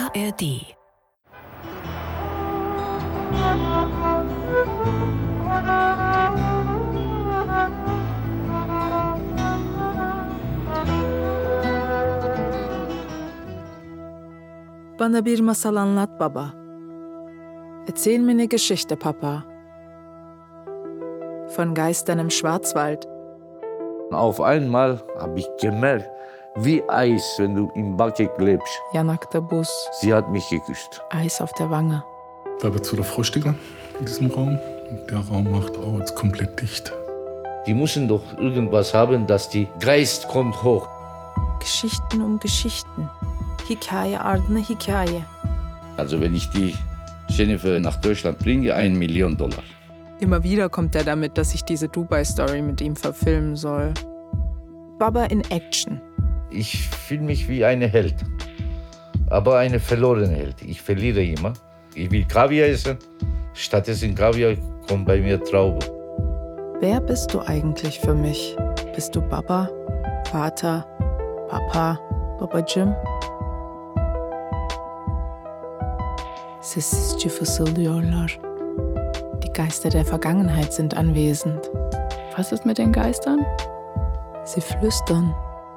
ARD. Bana bir masal anlat baba. Erzähl mir eine Geschichte, Papa. Von Geistern im Schwarzwald. Auf einmal habe ich gemerkt, wie Eis, wenn du im Backe klebst. Yanakta Buz, Sie hat mich geküsst. Eis auf der Wange. Da wird es wieder frostiger in diesem Raum. Und der Raum macht auch jetzt komplett dicht. Die müssen doch irgendwas haben, dass die Geist kommt hoch. Geschichten um Geschichten. Hikaye ardına hikaye. Also wenn ich die Jennifer nach Deutschland bringe, $1 Million. Immer wieder kommt er damit, dass ich diese Dubai-Story mit ihm verfilmen soll. Baba in Action. Ich fühle mich wie ein Held, aber eine verlorene Held. Ich verliere immer. Ich will Kaviar essen, stattdessen Kaviar kommt bei mir Traube. Wer bist du eigentlich für mich? Bist du Baba, Vater, Papa, babacığım? Sessizce fısıldıyorlar. Die Geister der Vergangenheit sind anwesend. Was ist mit den Geistern? Sie flüstern.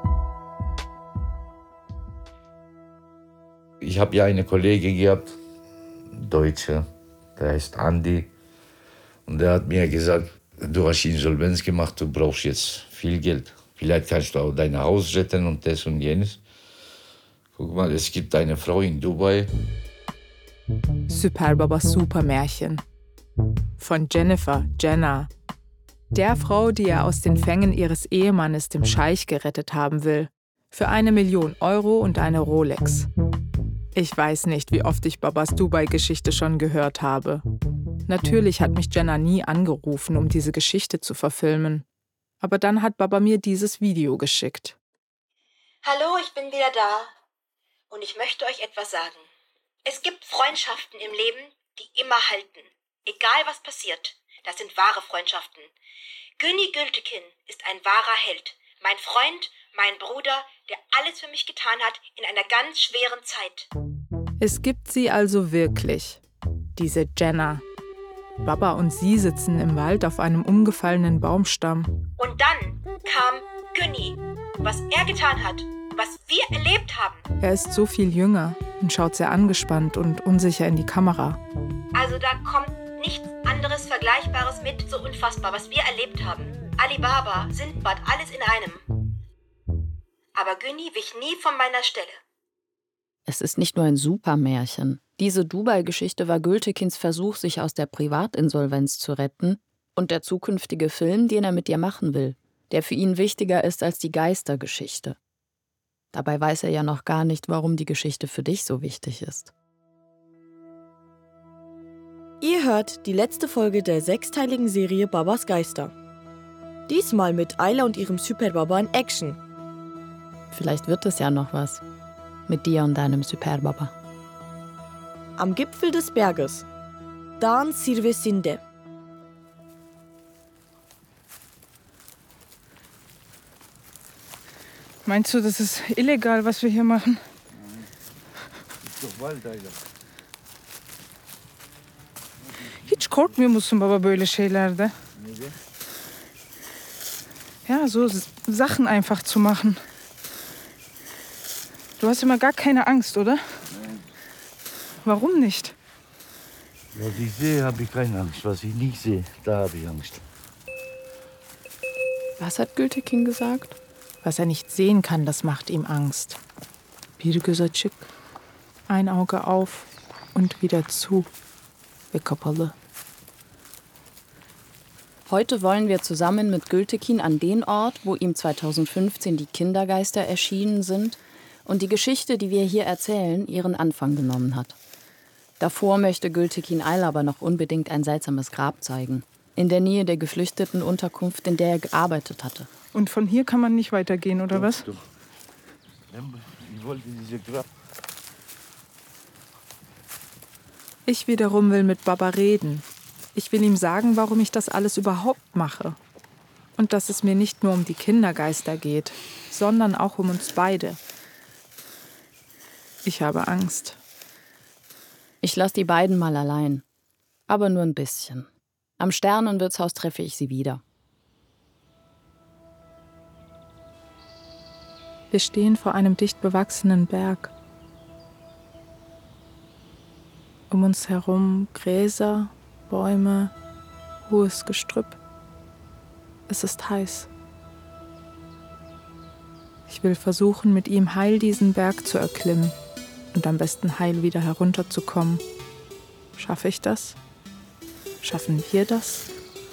Ich habe ja eine Kollegin gehabt, Deutsche, der heißt Andi. Und der hat mir gesagt, du hast Insolvenz gemacht, du brauchst jetzt viel Geld. Vielleicht kannst du auch dein Haus retten und das und jenes. Guck mal, es gibt eine Frau in Dubai. Süper Baba Supermärchen. Von Jenna. Der Frau, die er aus den Fängen ihres Ehemannes, dem Scheich, gerettet haben will. Für €1 Million und eine Rolex. Ich weiß nicht, wie oft ich Babas Dubai-Geschichte schon gehört habe. Natürlich hat mich Jenna nie angerufen, um diese Geschichte zu verfilmen. Aber dann hat Baba mir dieses Video geschickt. Hallo, ich bin wieder da. Und ich möchte euch etwas sagen. Es gibt Freundschaften im Leben, die immer halten. Egal was passiert. Das sind wahre Freundschaften. Günni Gültekin ist ein wahrer Held. Mein Freund, mein Bruder, der alles für mich getan hat in einer ganz schweren Zeit. Es gibt sie also wirklich. Diese Jenna. Baba und sie sitzen im Wald auf einem umgefallenen Baumstamm. Und dann kam Günni. Was er getan hat, was wir erlebt haben. Er ist so viel jünger und schaut sehr angespannt und unsicher in die Kamera. Also da kommt nichts anderes Vergleichbares mit, so unfassbar, was wir erlebt haben. Alibaba, Sindbad, alles in einem. Aber Günni wich nie von meiner Stelle. Es ist nicht nur ein Supermärchen. Diese Dubai-Geschichte war Gültekins Versuch, sich aus der Privatinsolvenz zu retten und der zukünftige Film, den er mit ihr machen will, der für ihn wichtiger ist als die Geistergeschichte. Dabei weiß er ja noch gar nicht, warum die Geschichte für dich so wichtig ist. Ihr hört die letzte Folge der 6-teiligen Serie Babas Geister. Diesmal mit Ayla und ihrem Süper-Baba in Action. Vielleicht wird es ja noch was. Mit dir und deinem Süper-Baba. Am Gipfel des Berges. Dağın zirvesinde. Meinst du, das ist illegal, was wir hier machen? Ist doch Wald, Ayla. Hiç korkmuyor musun baba böyle şeylerde? Ja, so Sachen einfach zu machen. Du hast immer gar keine Angst, oder? Nein. Warum nicht? Was ich sehe, habe ich keine Angst. Was ich nicht sehe, da habe ich Angst. Was hat Gültekin gesagt? Was er nicht sehen kann, das macht ihm Angst. Bir göz açık, ein Auge auf und wieder zu. Ve kapalı. Heute wollen wir zusammen mit Gültekin an den Ort, wo ihm 2015 die Kindergeister erschienen sind und die Geschichte, die wir hier erzählen, ihren Anfang genommen hat. Davor möchte Gültekin Ayla aber noch unbedingt ein seltsames Grab zeigen. In der Nähe der geflüchteten Unterkunft, in der er gearbeitet hatte. Und von hier kann man nicht weitergehen, oder was? Doch. Ich wollte diese Grab. Ich wiederum will mit Baba reden. Ich will ihm sagen, warum ich das alles überhaupt mache. Und dass es mir nicht nur um die Kindergeister geht, sondern auch um uns beide. Ich habe Angst. Ich lasse die beiden mal allein. Aber nur ein bisschen. Am Sternenwirtshaus treffe ich sie wieder. Wir stehen vor einem dicht bewachsenen Berg. Um uns herum Gräser, Bäume, hohes Gestrüpp. Es ist heiß. Ich will versuchen, mit ihm heil diesen Berg zu erklimmen und am besten heil wieder herunterzukommen. Schaffe ich das? Schaffen wir das?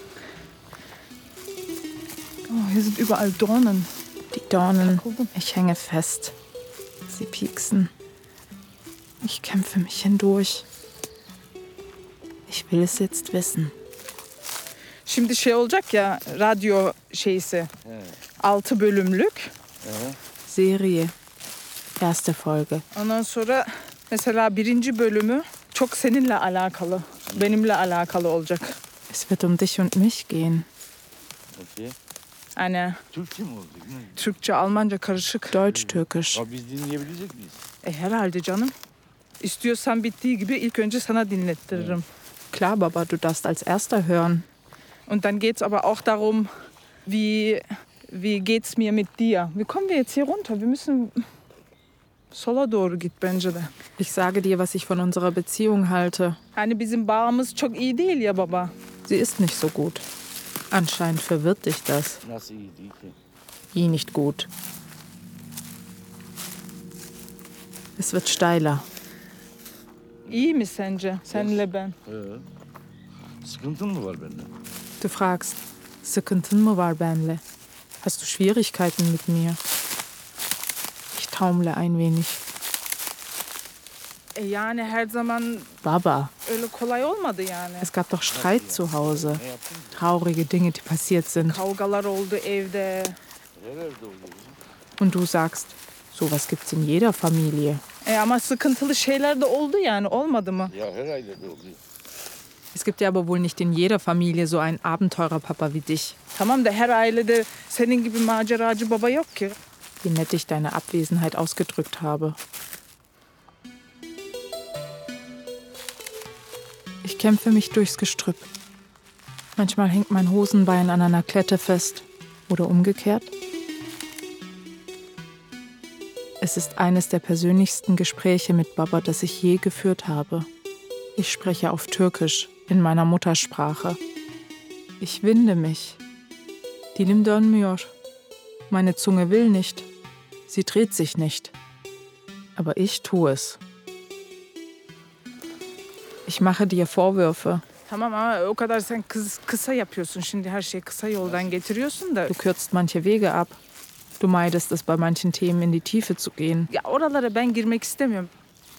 Oh, hier sind überall Dornen. Die Dornen, ich hänge fest. Sie pieksen. Ich kämpfe mich hindurch. Ich will es jetzt wissen. Şimdi şey olacak ya, radyo şeysi. 6 bölümlük. Serie. Erste Folge. Ondan sonra mesela 1. bölümü çok seninle alakalı. Benimle alakalı olacak. Es wird um dich und mich gehen. Okay. Hani Türkçe mi olacak? Türkçe, Almanca karışık. Deutsch-Türkisch. Ama biz dinleyebilecek miyiz? Herhalde canım. İstiyorsan bittiği gibi ilk önce sana dinlettiririm. Klar, Baba, du darfst als Erster hören. Und dann geht's aber auch darum, wie geht's mir mit dir? Wie kommen wir jetzt hier runter? Wir müssen sola doğru git bence de. Ich sage dir, was ich von unserer Beziehung halte. Hani bizim bağımız çok iyi değil ya baba. Sie ist nicht so gut. Anscheinend verwirrt dich das. Nasıl iyi değil ki? I nicht gut. Es wird steiler. İyi mi sence senle ben? Sıkıntın mı var bende? Du fragst, sıkıntın mı var benle? Hast du Schwierigkeiten mit mir? Ich taumle ein wenig. Yani her zaman Baba, öyle kolay olmadı yani. es gab doch Streit zu Hause. Traurige Dinge, die passiert sind. Kavgalar oldu evde. Und du sagst, sowas gibt's in jeder Familie. Ama sıkıntılı şeyler de oldu yani, olmadı mı? Ya her ailede oluyor. Es gibt ja aber wohl nicht in jeder Familie so einen Abenteurerpapa wie dich. Tamam da her ailede senin gibi maceracı baba yok ki. Wie nett ich deine Abwesenheit ausgedrückt habe. Ich kämpfe mich durchs Gestrüpp. Manchmal hängt mein Hosenbein an einer Klette fest. Oder umgekehrt. Es ist eines der persönlichsten Gespräche mit Baba, das ich je geführt habe. Ich spreche auf Türkisch, in meiner Muttersprache. Ich winde mich. Dilim dönmüyor. Meine Zunge will nicht. Sie dreht sich nicht. Aber ich tue es. Ich mache dir Vorwürfe. Tamam ama o kadar sen kısa yapıyorsun şimdi, her şeyi kısa yoldan getiriyorsun da. Du kürzt manche Wege ab. Du meidest es, bei manchen Themen in die Tiefe zu gehen. Ya oralara ben girmek istemiyorum.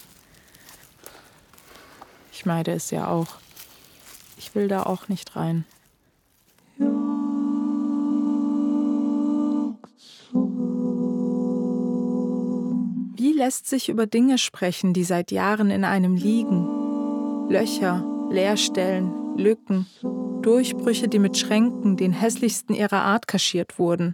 Ich meide es ja auch. Ich will da auch nicht rein. Wie lässt sich über Dinge sprechen, die seit Jahren in einem liegen? Löcher, Leerstellen, Lücken, Durchbrüche, die mit Schränken, den hässlichsten ihrer Art, kaschiert wurden.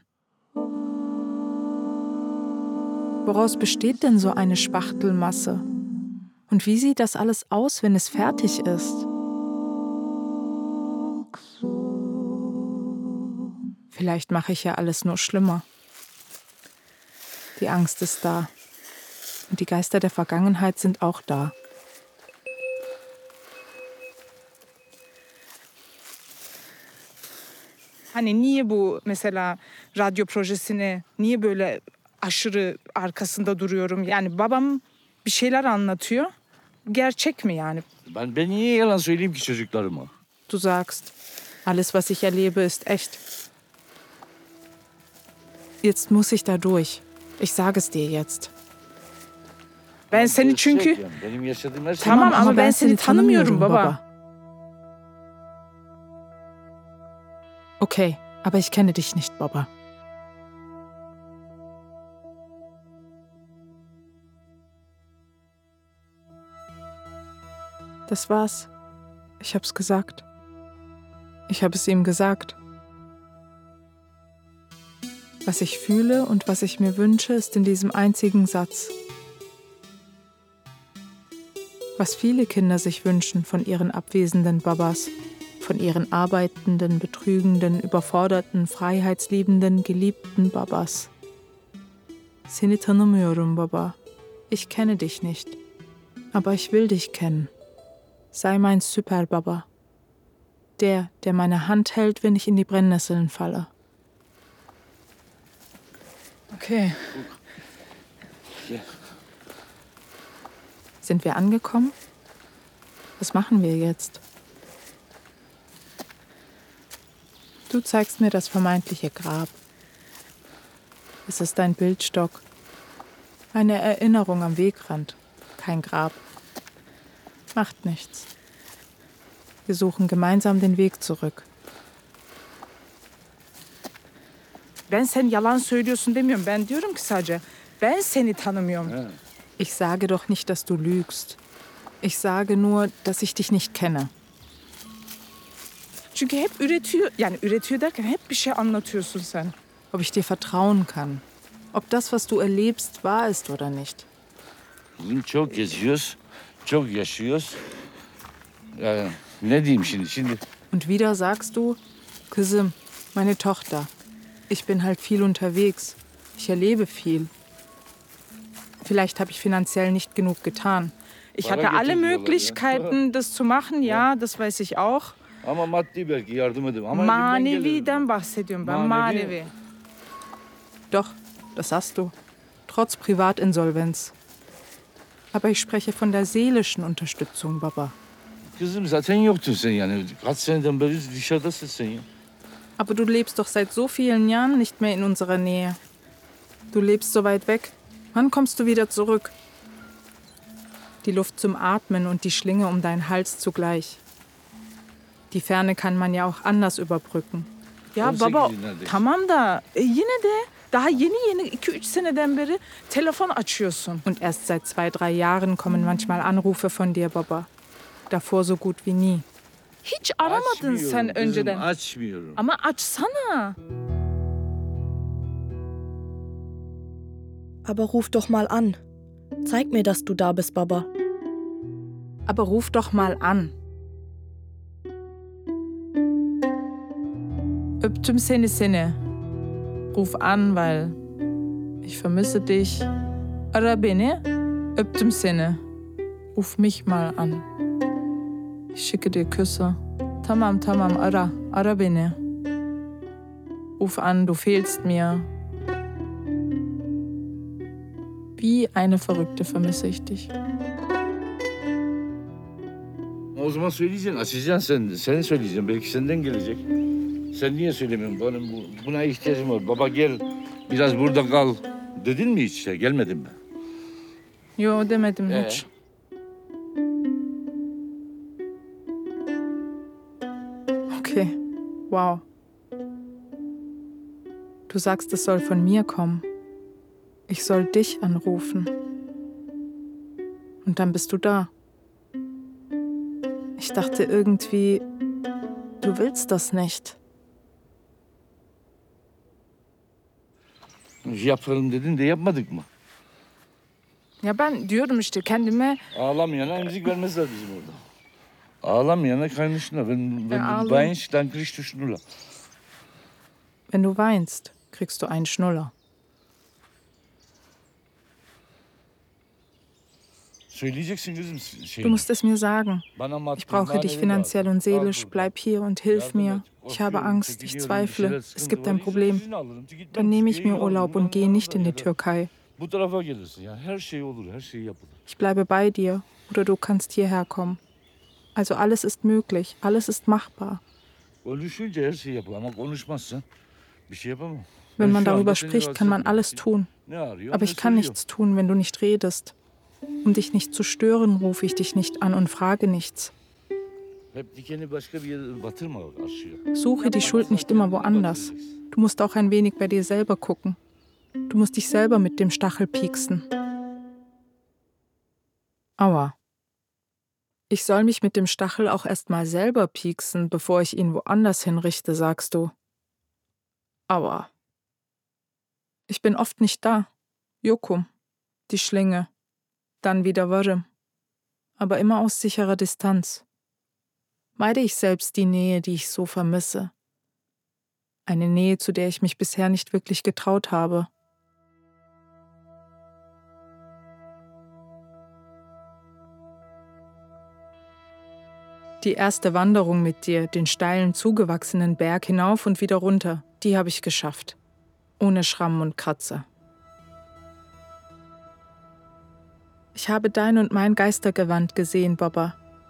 Woraus besteht denn so eine Spachtelmasse? Und wie sieht das alles aus, wenn es fertig ist? Vielleicht mache ich ja alles nur schlimmer. Die Angst ist da. Und die Geister der Vergangenheit sind auch da. Hani niye bu mesela radyo projesine niye böyle aşırı arkasında duruyorum? Yani babam bir şeyler anlatıyor. Gerçek mi yani? Ben niye yalan söyleyeyim ki çocuklarıma? Du sagst, alles, was ich erlebe, ist echt. Jetzt muss ich da durch. Ich sage es dir jetzt. Ben seni çünkü... Yani, benim yaşadığım her şey... Tamam ama ben seni tanımıyorum baba. Okay, aber ich kenne dich nicht, Baba. Das war's. Ich hab's gesagt. Ich habe es ihm gesagt. Was ich fühle und was ich mir wünsche, ist in diesem einzigen Satz. Was viele Kinder sich wünschen von ihren abwesenden Babas, von ihren arbeitenden, betrügenden, überforderten, freiheitsliebenden, geliebten Babas. Seni tanımıyorum Baba. Ich kenne dich nicht. Aber ich will dich kennen. Sei mein Super Baba. Der meine Hand hält, wenn ich in die Brennnesseln falle. Okay. Sind wir angekommen? Was machen wir jetzt? Du zeigst mir das vermeintliche Grab. Es ist ein Bildstock. Eine Erinnerung am Wegrand. Kein Grab. Macht nichts. Wir suchen gemeinsam den Weg zurück. Ben sen yalan söylüyorsun demiyorum. Ben diyorum ki sadece ben seni tanımıyorum. Ich sage doch nicht, dass du lügst. Ich sage nur, dass ich dich nicht kenne. Çünkü hep üretiyor, yani üretiyor derken hep bir şey anlatıyorsun sen. Ob ich dir vertrauen kann. Ob das, was du erlebst, wahr ist oder nicht. Bizim çok geziyoruz, çok yaşıyoruz. Yani ne diyeyim şimdi? Und wieder sagst du, Kızım, meine Tochter. Ich bin halt viel unterwegs. Ich erlebe viel. Vielleicht habe ich finanziell nicht genug getan. Ich hatte alle Möglichkeiten, das zu machen, ja, das weiß ich auch. Ama maddi belki yardım edeyim. Ama Maneviden bahsediyorum ben, manevi. Doch, das hast du. Trotz Privatinsolvenz. Aber ich spreche von der seelischen Unterstützung, Baba. Kızım zaten yoktun sen yani. Kaç seneden beri dışarıdasın sen ya. Aber du lebst doch seit so vielen Jahren nicht mehr in unserer Nähe. Du lebst so weit weg. Wann kommst du wieder zurück? Die Luft zum Atmen und die Schlinge um deinen Hals zugleich. Die Ferne kann man ja auch anders überbrücken. Ya 18 baba neredeyse. tamam da yine de daha yeni 2-3 seneden beri telefon açıyorsun. Und erst seit 2-3 Jahren kommen manchmal Anrufe von dir, Baba. Davor so gut wie nie. Hiç aramadın sen Kızım, önceden. açmıyorum. Ama açsana. Aber ruf doch mal an. Zeig mir, dass du da bist, Baba. Aber ruf doch mal an. Öptüm seni. Ruf an, weil ich vermisse dich. Ara beni. Öptüm seni. Ruf mich mal an. Ich schicke dir Küsse. Tamam, ara. Ara beni. Ruf an, du fehlst mir. Wie eine Verrückte vermisse ich dich. O zaman söyleyeceksin, açacaksın sen. Sen söyleyeceksin, belki senden gelecek. Sen niye söylemiyorsun? Buna ihtiyacım var. Baba gel, biraz burada kal. Dedin mi hiç? Gelmedin mi? Jo, demedim hiç. Okay, wow. Du sagst, es soll von mir kommen. Ich soll dich anrufen. Und dann bist du da. Ich dachte irgendwie, du willst das nicht. Yapalım dedin de yapmadık mı? Ya ben diyorum işte kendime Ağlamayana müzik vermezler bizim orada. Ağlamayana keine Schnuller. Wenn du ağlayayım. weinst, dann kriegst du Schnuller. Wenn du weinst, kriegst du einen Schnuller. Söyleyeceksin kızım Du musst es mir sagen. Bana maddi, Ich brauche dich manevi finanziell lazım. und seelisch. Al burada. Bleib hier und hilf Yardım mir. et. Ich habe Korkuyorum, Angst, ich çekiliyorum, bir zweifle. şeyler, Es sıkıntı gibt var. ein İnşallah Problem. izin alırım. Gitmem, Dann nehme ich Türkiye'ye mir Urlaub alırım, und gehe ondan nicht in sonra die ya da Türkei. Bu tarafa gelirsin ya. Her şey olur, her şey yapılır. Ich bleibe bei dir oder du kannst hierher kommen. Also alles ist möglich, alles ist machbar. Konuşunca her şey yapılır ama konuşmazsan bir şey yapamam. Wenn Ben man şu anda darüber seni spricht, kann man rahatsız alles etmek tun. için ne arıyor, Aber ne ich kann söylüyor. nichts tun, wenn du nicht redest. Um dich nicht zu stören, rufe ich dich nicht an und frage nichts. Hep dikeni başka bir yere batırma aşıya. Suche die Schuld nicht immer woanders. Du musst auch ein wenig bei dir selber gucken. Du musst dich selber mit dem Stachel pieksen. Aua. Ich soll mich mit dem Stachel auch erst mal selber pieksen, bevor ich ihn woanders hinrichte, sagst du. Aua. Ich bin oft nicht da. Jokum. Die Schlinge. Dann wieder Warım. aber immer aus sicherer Distanz. Meide ich selbst die Nähe, die ich so vermisse. Eine Nähe, zu der ich mich bisher nicht wirklich getraut habe. Die erste Wanderung mit dir, den steilen, zugewachsenen Berg hinauf und wieder runter, die habe ich geschafft. Ohne Schrammen und Kratzer. Ich habe dein und mein Geistergewand gesehen, Baba.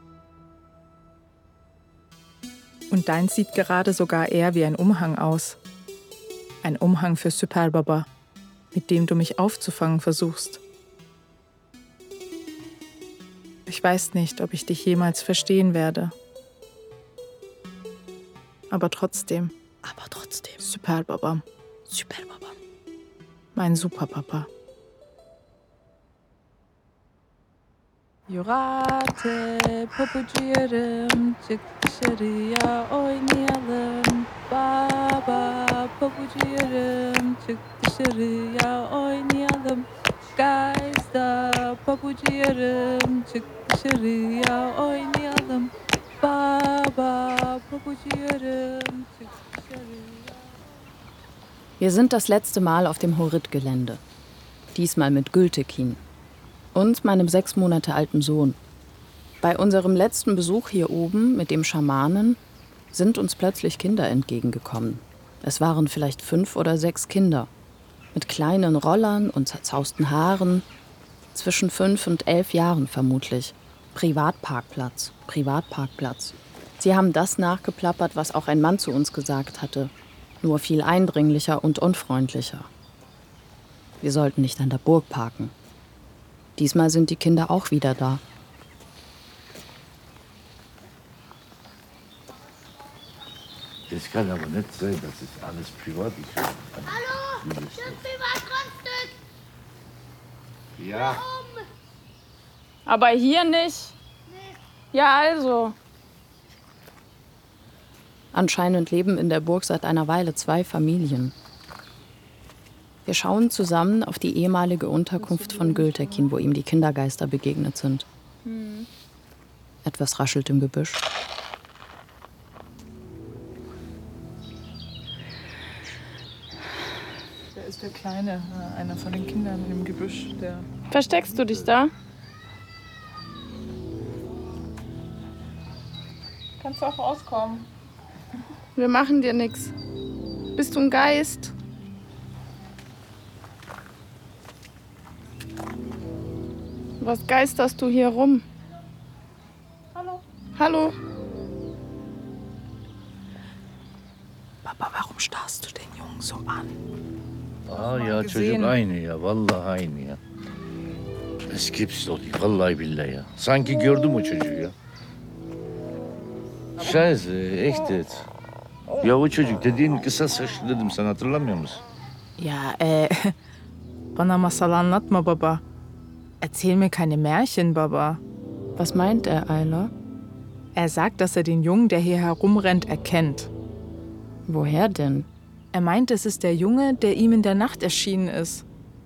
Und dein sieht gerade sogar eher wie ein Umhang aus. Ein Umhang für Süper Baba, mit dem du mich aufzufangen versuchst. Ich weiß nicht, ob ich dich jemals verstehen werde. Aber trotzdem. Süper Baba. Mein Superpapa. Yorate pabuciğerim, çık dışarıya oynayalım. Baba pabuciğerim, çık dışarıya oynayalım. Geister pabuciğerim, çık dışarıya oynayalım. Baba pabuciğerim, çık dışarıya. Wir sind das letzte Mal auf dem Horit-Gelände. Diesmal mit Gültekin und meinem 6 Monate alten Sohn. Bei unserem letzten Besuch hier oben mit dem Schamanen sind uns plötzlich Kinder entgegengekommen. Es waren vielleicht 5 oder 6 Kinder. Mit kleinen Rollern und zerzausten Haaren. Zwischen 5 und 11 Jahren vermutlich. Privatparkplatz. Sie haben das nachgeplappert, was auch ein Mann zu uns gesagt hatte. Nur viel eindringlicher und unfreundlicher. Wir sollten nicht an der Burg parken. Diesmal sind die Kinder auch wieder da. Das kann aber nicht sein, das ist alles privat. Hallo, das ist Privatgrundstück. Ja. Aber hier nicht. Ja, also. Anscheinend leben in der Burg seit einer Weile 2 Familien. Wir schauen zusammen auf die ehemalige Unterkunft von Gültekin, wo ihm die Kindergeister begegnet sind. Etwas raschelt im Gebüsch. Der ist der Kleine, einer von den Kindern im Gebüsch. Der Versteckst du dich da? kannst auch rauskommen. Wir machen dir nichts. Bist du ein Geist? Was geisterst du hier rum? Hallo? Papa, warum starrst du den Jungen so an? Aa ya gesehen. çocuk aynı ya. Vallahi aynı ya. Es gibt's doch nicht. Vallahi billahi ya. Sanki gördüm o çocuğu ya. Scheiße, echt jetzt. Ya o çocuk dediğin kısa saçlı dedim, sen hatırlamıyor musun? Ja, bana masal anlatma, Baba. Erzähl mir keine Märchen, Baba. Was meint er, Ayla? Er sagt, dass er den Jungen, der hier herumrennt, erkennt. Woher denn? Er meint, es ist der Junge, der ihm in der Nacht erschienen ist.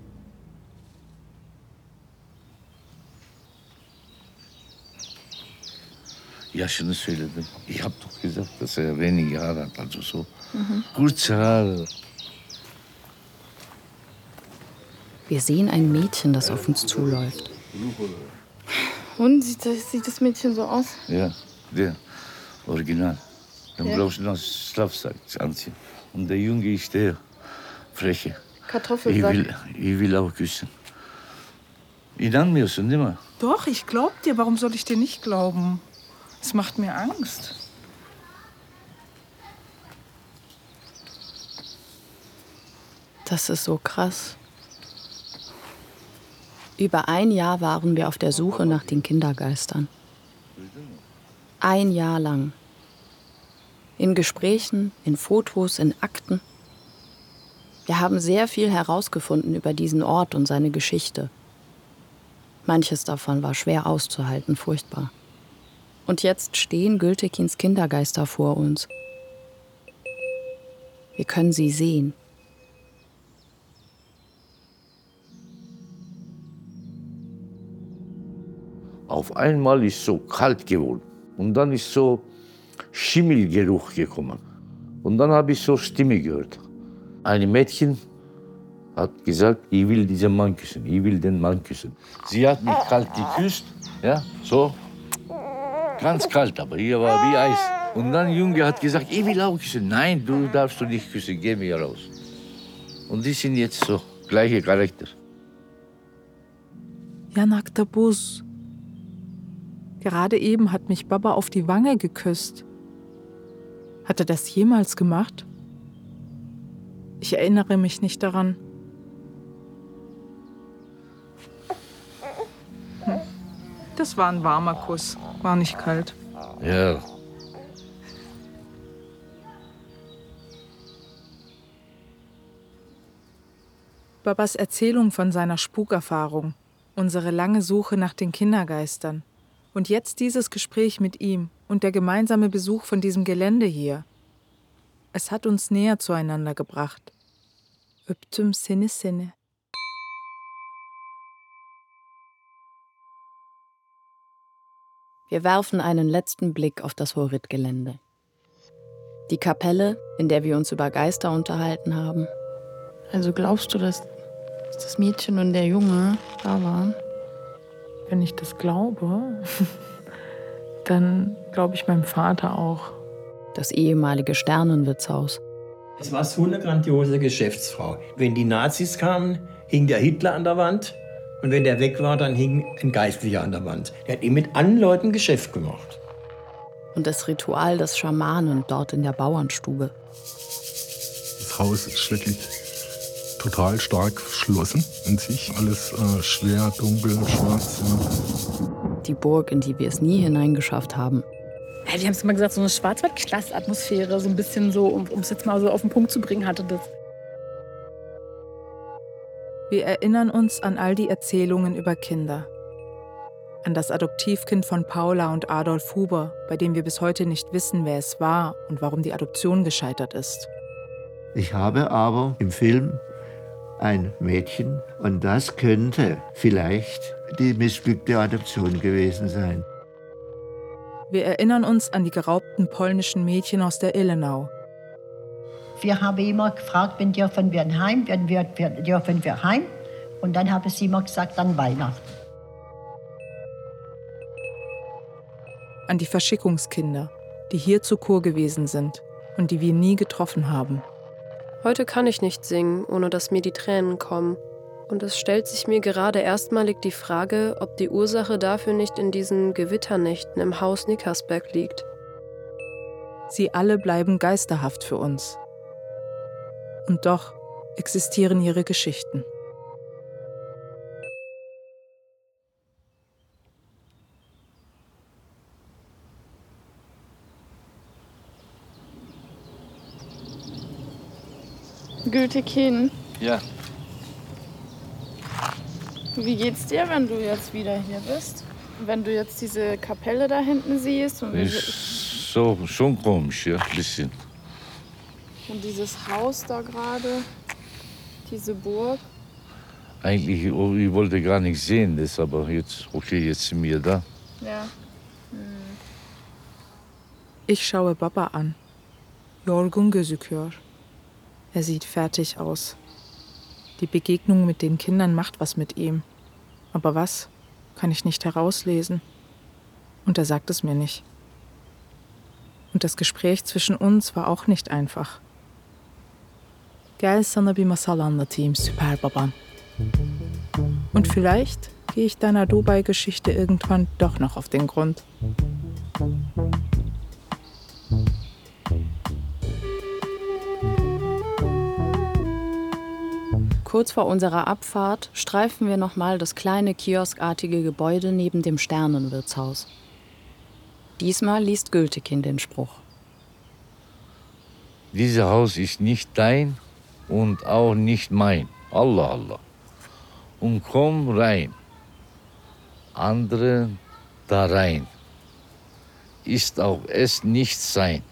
Yaşını söyledim. Ich hab doch gesagt, dass er wenige Haare hat, also so kurze Haare. Wir sehen ein Mädchen, das auf uns zuläuft. Und sieht das Mädchen so aus? Ja, der, original. Dann brauchst du noch Schlafsack anziehen. Und der Junge ist der Freche. Kartoffelsack. Ich will auch küssen. İnanmıyorsun değil mi? Doch, ich glaub dir. Warum soll ich dir nicht glauben? Es macht mir Angst. Das ist so krass. Über ein Jahr waren wir auf der Suche nach den Kindergeistern. 1 Jahr lang. In Gesprächen, in Fotos, in Akten. Wir haben sehr viel herausgefunden über diesen Ort und seine Geschichte. Manches davon war schwer auszuhalten, furchtbar. Und jetzt stehen Gültekins Kindergeister vor uns. Wir können sie sehen. Auf einmal ist so kalt geworden. Und dann ist so Schimmelgeruch gekommen. Und dann habe ich so Stimme gehört. Ein Mädchen hat gesagt, ich will diesen Mann küssen, ich will den Mann küssen. Sie hat mich kalt geküsst, ja, so. Ganz kalt, aber hier war wie Eis. Und dann Junge hat gesagt, ich will auch küssen. Nein, du darfst nicht küssen, geh mir raus. Und die sind jetzt so, gleiche Charakter. Yanakta Buz. Gerade eben hat mich Baba auf die Wange geküsst. Hat er das jemals gemacht? Ich erinnere mich nicht daran. Das war ein warmer Kuss, war nicht kalt. Ja. Babas Erzählung von seiner Spukerfahrung, unsere lange Suche nach den Kindergeistern und jetzt dieses Gespräch mit ihm und der gemeinsame Besuch von diesem Gelände hier. Es hat uns näher zueinander gebracht. Öptüm seni seni. Wir werfen einen letzten Blick auf das Horit-Gelände. Die Kapelle, in der wir uns über Geister unterhalten haben. Also glaubst du, dass das Mädchen und der Junge da waren? Wenn ich das glaube, dann glaube ich meinem Vater auch. Das ehemalige Sternenwirtshaus. Es war so eine grandiose Geschäftsfrau. Wenn die Nazis kamen, hing der Hitler an der Wand. Und wenn der weg war, dann hing ein Geistlicher an der Wand. Der hat eben mit allen Leuten Geschäft gemacht. Und das Ritual des Schamanen dort in der Bauernstube. Das Haus ist wirklich total stark verschlossen in sich. Alles schwer, dunkel, schwarz. Ja. Die Burg, in die wir es nie hineingeschafft haben. Ja, die haben es immer gesagt, so eine Schwarzwald-Klass-Atmosphäre, so ein bisschen so, um es jetzt mal so auf den Punkt zu bringen, hatte das. Wir erinnern uns an all die Erzählungen über Kinder. An das Adoptivkind von Paula und Adolf Huber, bei dem wir bis heute nicht wissen, wer es war und warum die Adoption gescheitert ist. Ich habe aber im Film ein Mädchen und das könnte vielleicht die missglückte Adoption gewesen sein. Wir erinnern uns an die geraubten polnischen Mädchen aus der Ilmenau. Wir haben immer gefragt, wenn dürfen wir heim, dürfen wir heim. Und dann haben sie immer gesagt, an Weihnachten. An die Verschickungskinder, die hier zur Kur gewesen sind und die wir nie getroffen haben. Heute kann ich nicht singen, ohne dass mir die Tränen kommen. Und es stellt sich mir gerade erstmalig die Frage, ob die Ursache dafür nicht in diesen Gewitternächten im Haus Nickersberg liegt. Sie alle bleiben geisterhaft für uns. Und doch existieren ihre Geschichten. Gültekin, Ja. wie geht's dir, wenn du jetzt wieder hier bist? Wenn du jetzt diese Kapelle da hinten siehst und So, schon komisch, ja, ein bisschen. dieses Haus da gerade, diese Burg. Eigentlich, ich wollte gar nicht sehen, das, aber jetzt, okay, jetzt sind wir da. Ja. Ich schaue Baba an. Yorgun gözüküyor. Er sieht fertig aus. Die Begegnung mit den Kindern macht was mit ihm. Aber was, kann ich nicht herauslesen. Und er sagt es mir nicht. Und das Gespräch zwischen uns war auch nicht einfach. Gel sana bir masal anlatayım, Süper Babam. Und vielleicht gehe ich deiner Dubai-Geschichte irgendwann doch noch auf den Grund. Kurz vor unserer Abfahrt streifen wir nochmal das kleine kioskartige Gebäude neben dem Sternenwirtshaus. Diesmal liest Gültekin den Spruch. Dieses Haus ist nicht dein und auch nicht mein. Allah, Allah. Und komm rein. Andere da rein. Ist auch es nicht sein.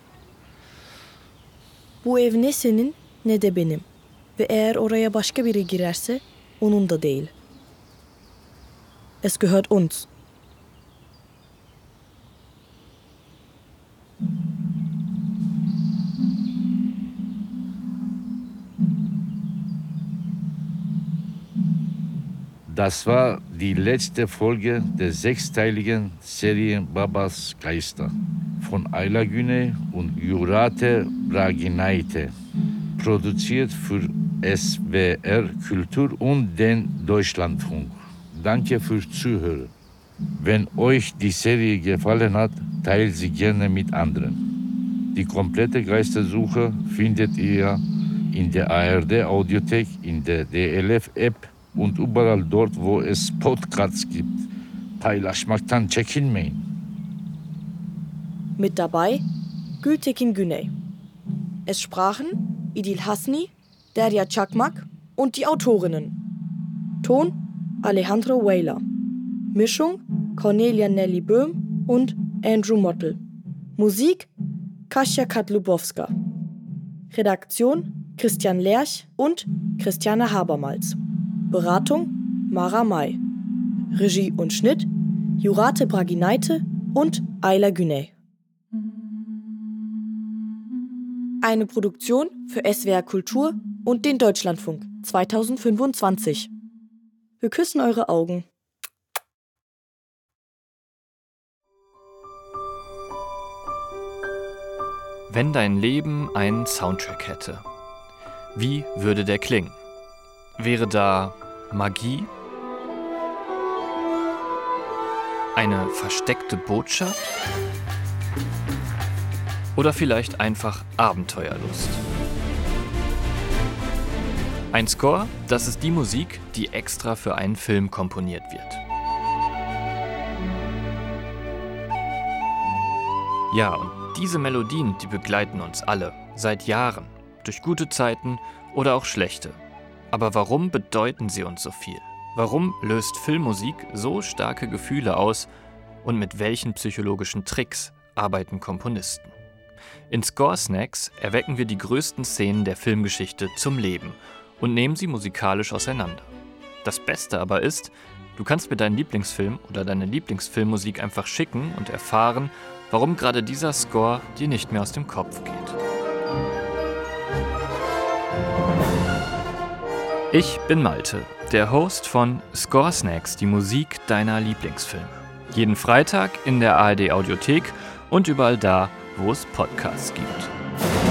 Bu ev ne senin ne de benim. Ve eğer oraya başka biri girerse onun da değil. Es gehört uns. Das war die letzte Folge der 6-teiligen Serie Babas Geister von Ayla Güney und Jurate Braginaite, produziert für SWR Kultur und den Deutschlandfunk. Danke fürs Zuhören. Wenn euch die Serie gefallen hat, teilt sie gerne mit anderen. Die komplette Geistersuche findet ihr in der ARD Audiothek, in der DLF App und überall dort, wo es Podcasts gibt. Paylaşmaktan çekinmeyin. Mit dabei Gültekin Güney. Es sprachen Idil Hasni, Derya Çakmak und die Autorinnen. Ton Alejandro Weyler. Mischung Cornelia Nelly Böhm und Andrew Mottl. Musik Kasia Kadlubowska. Redaktion Christian Lerch und Christiane Habermals. Beratung Mara May. Regie und Schnitt Jurate Braginaite und Ayla Güney. Eine Produktion für SWR Kultur und den Deutschlandfunk 2025. Wir küssen eure Augen. Wenn dein Leben einen Soundtrack hätte, wie würde der klingen? Wäre da Magie? Eine versteckte Botschaft? Oder vielleicht einfach Abenteuerlust? Ein Score, das ist die Musik, die extra für einen Film komponiert wird. Ja, und diese Melodien, die begleiten uns alle, seit Jahren, durch gute Zeiten oder auch schlechte. Aber warum bedeuten sie uns so viel? Warum löst Filmmusik so starke Gefühle aus und mit welchen psychologischen Tricks arbeiten Komponisten? In Score Snacks erwecken wir die größten Szenen der Filmgeschichte zum Leben und nehmen sie musikalisch auseinander. Das Beste aber ist, du kannst mir deinen Lieblingsfilm oder deine Lieblingsfilmmusik einfach schicken und erfahren, warum gerade dieser Score dir nicht mehr aus dem Kopf geht. Ich bin Malte, der Host von Score Snacks, die Musik deiner Lieblingsfilme. Jeden Freitag in der ARD Audiothek und überall da, wo es Podcasts gibt.